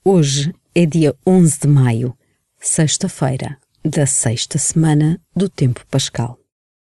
Hoje é dia 11 de maio, sexta-feira, da sexta semana do Tempo Pascal.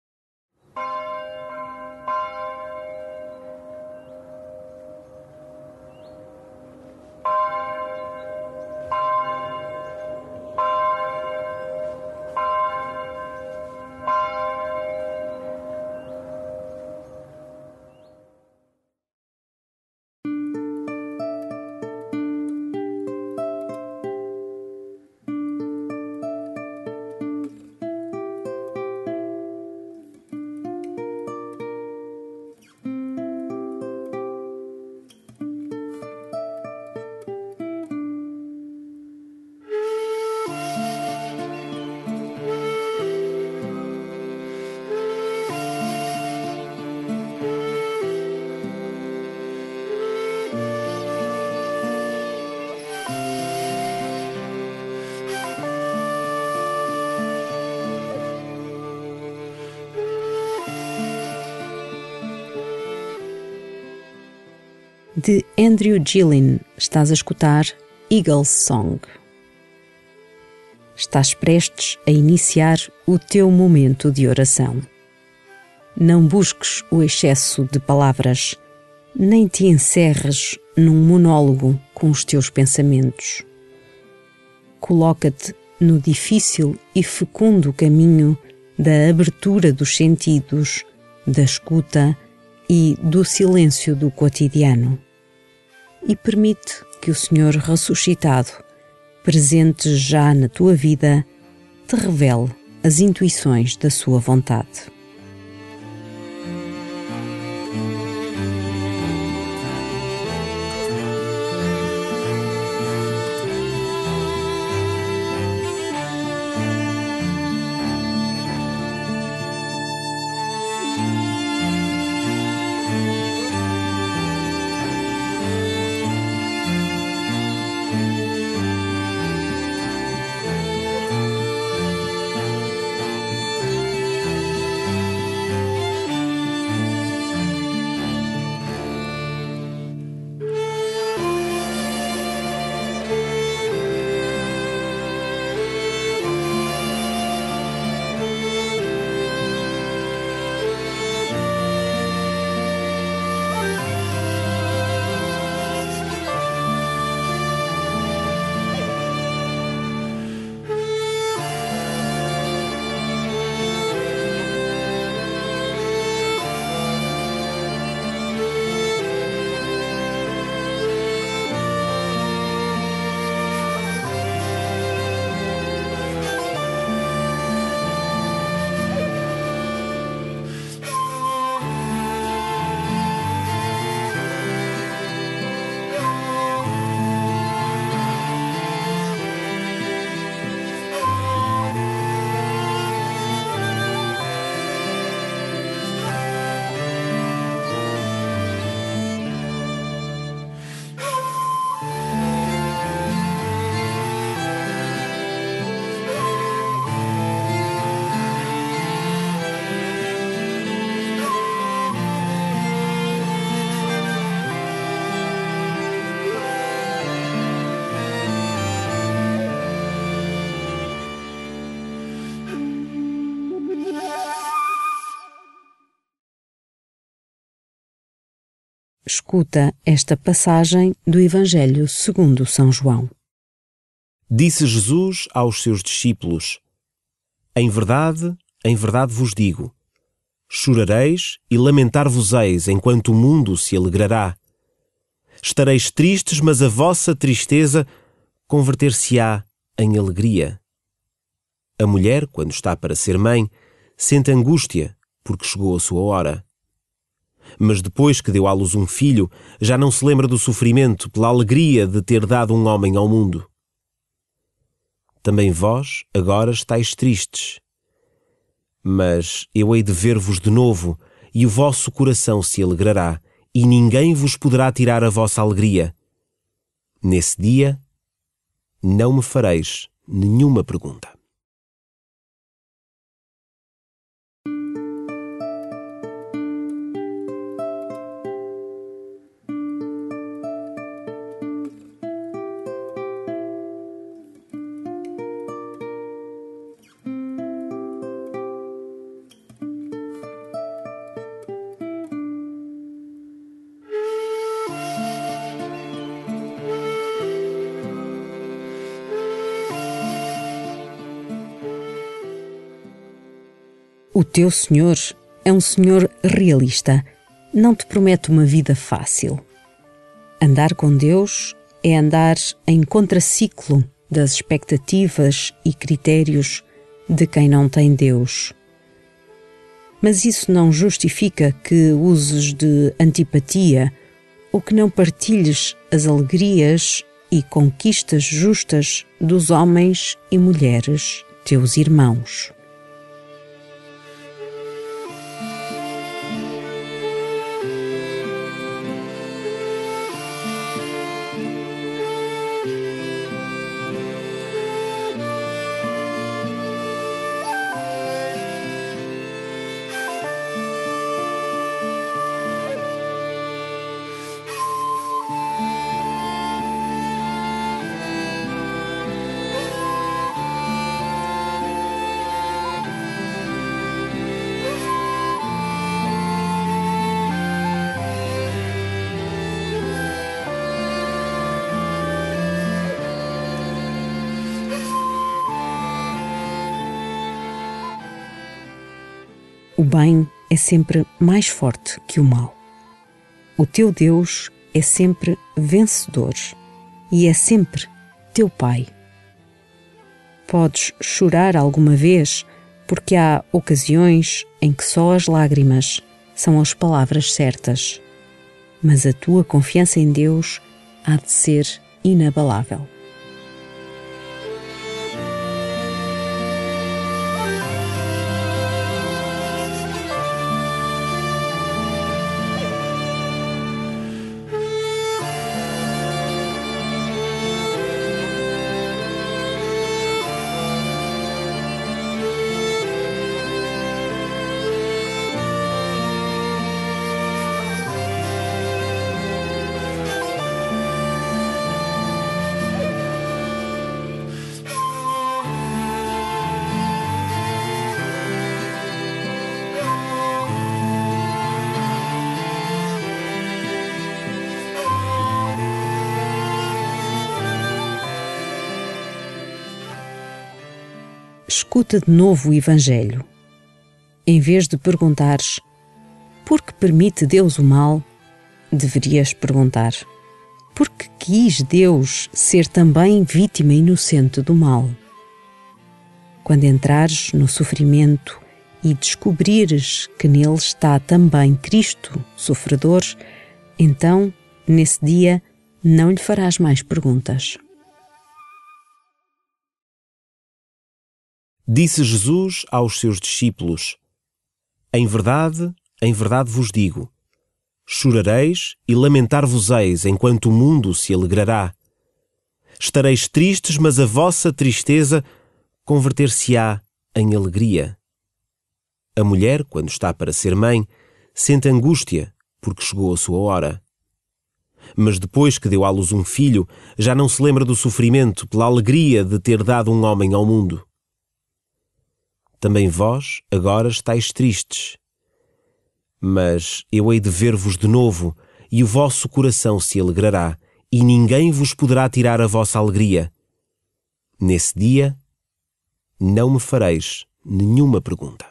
De Andrew Gillin, estás a escutar Eagle's Song. Estás prestes a iniciar o teu momento de oração. Não busques o excesso de palavras, nem te encerres num monólogo com os teus pensamentos. Coloca-te no difícil e fecundo caminho da abertura dos sentidos, da escuta e do silêncio do cotidiano. E permite que o Senhor ressuscitado, presente já na tua vida, te revele as intuições da sua vontade. Escuta esta passagem do Evangelho segundo São João. Disse Jesus aos seus discípulos: em verdade vos digo, chorareis e lamentar-vos-eis enquanto o mundo se alegrará. Estareis tristes, mas a vossa tristeza converter-se-á em alegria. A mulher, quando está para ser mãe, sente angústia, porque chegou a sua hora. Mas depois que deu à luz um filho, já não se lembra do sofrimento pela alegria de ter dado um homem ao mundo. Também vós agora estáis tristes. Mas eu hei de ver-vos de novo, e o vosso coração se alegrará, e ninguém vos poderá tirar a vossa alegria. Nesse dia, não me fareis nenhuma pergunta. O teu Senhor é um Senhor realista, não te promete uma vida fácil. Andar com Deus é andar em contraciclo das expectativas e critérios de quem não tem Deus. Mas isso não justifica que uses de antipatia ou que não partilhes as alegrias e conquistas justas dos homens e mulheres, teus irmãos. O bem é sempre mais forte que o mal. O teu Deus é sempre vencedor e é sempre teu Pai. Podes chorar alguma vez porque há ocasiões em que só as lágrimas são as palavras certas, mas a tua confiança em Deus há de ser inabalável. Escuta de novo o Evangelho. Em vez de perguntares por que permite Deus o mal, deverias perguntar por que quis Deus ser também vítima inocente do mal. Quando entrares no sofrimento e descobrires que nele está também Cristo, sofredor, então, nesse dia, não lhe farás mais perguntas. Disse Jesus aos seus discípulos: em verdade vos digo, chorareis e lamentar-vos-eis enquanto o mundo se alegrará. Estareis tristes, mas a vossa tristeza converter-se-á em alegria. A mulher, quando está para ser mãe, sente angústia, porque chegou a sua hora. Mas depois que deu à luz um filho, já não se lembra do sofrimento pela alegria de ter dado um homem ao mundo. Também vós agora estáis tristes. Mas eu hei de ver-vos de novo, e o vosso coração se alegrará, e ninguém vos poderá tirar a vossa alegria. Nesse dia, não me fareis nenhuma pergunta.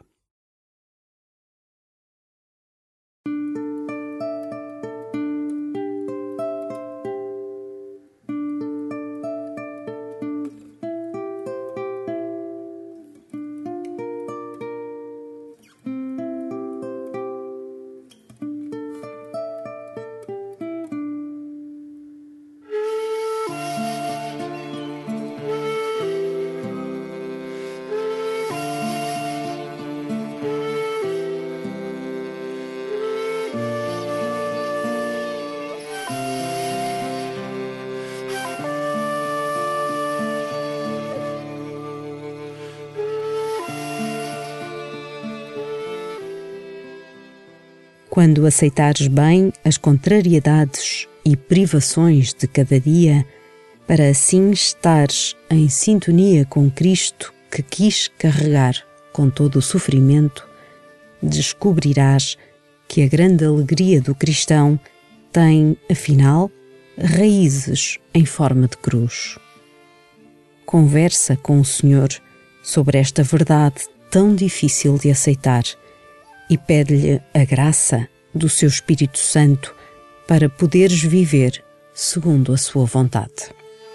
Quando aceitares bem as contrariedades e privações de cada dia, para assim estares em sintonia com Cristo que quis carregar com todo o sofrimento, descobrirás que a grande alegria do cristão tem, afinal, raízes em forma de cruz. Conversa com o Senhor sobre esta verdade tão difícil de aceitar e pede-lhe a graça do seu Espírito Santo para poderes viver segundo a sua vontade.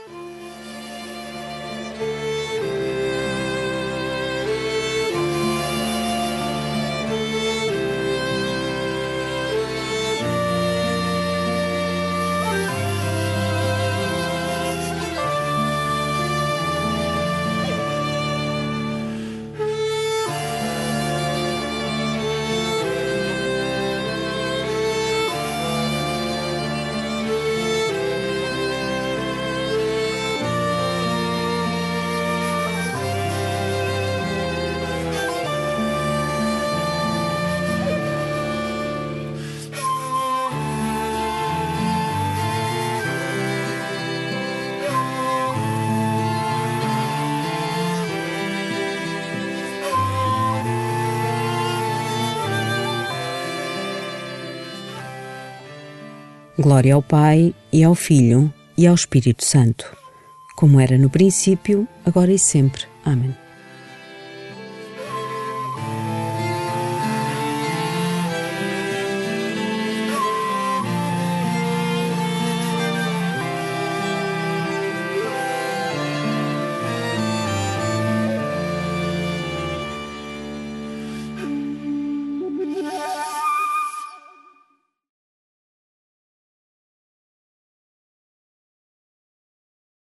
Glória ao Pai, e ao Filho, e ao Espírito Santo, como era no princípio, agora e sempre. Amém.